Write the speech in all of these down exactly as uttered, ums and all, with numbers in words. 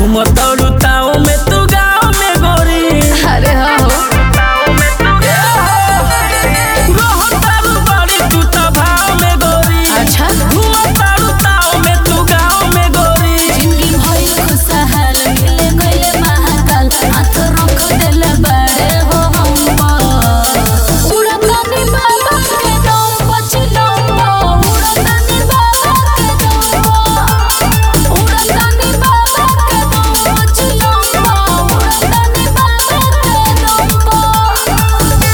घूमतड़ू ताऊ में तू गाँव में गोरी। अरे हाँ हो रहतड़ू बड़ी तू तो भाव में गोरी। अच्छा घूमतड़ू ताऊ में तू गाँव में गोरी। जिंदगी भइल खुशहाल मिले गइले महाकाल हाथ रख देले बड़े हो हम पर। उड़तानी बाबा के दम पछिलम्बा उड़तानी बाबा के दम उड़तानी बाबा के दम पछिलम्बा उड़तानी बाबा के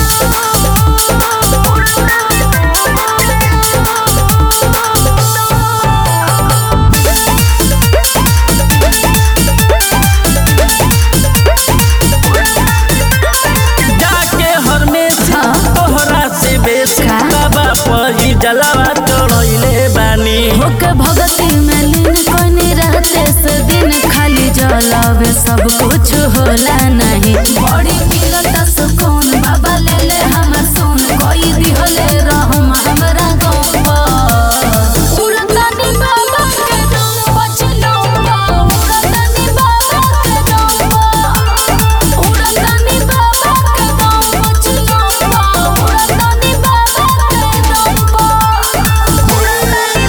जाके हरमेशा तोहरा से बेसी का? बाबा पही जलावा चढ़ैले बानी। होके भगती में लीन कोनी रहते से दिन खाली जलावे सब कुछ होला नहीं। बड़ी मिलत सुकून बाबा ले ले हमर सोन कोई दिहले रहम हमरा गाँव पर। उड़तानी बाबा के दम पछिलम्बा उड़तानी बाबा के दम उड़तानी बाबा के दम पछिलम्बा उड़तानी बाबा के दम उड़तानी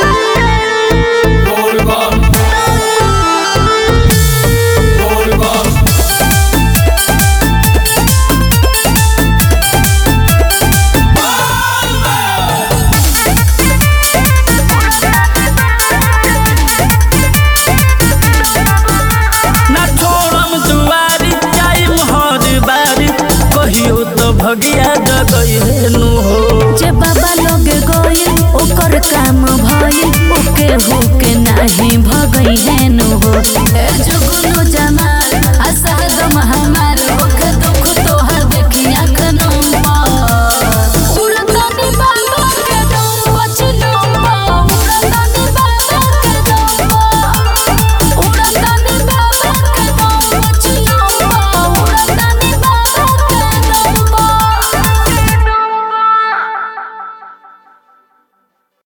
ना छोड़म दुआरी जाइम हर बारी कहियो तो भगिया जगई नु हो। जे बाबा लोगे गइल ओकर काम भइल ओके होके नाही भगई है नु हो।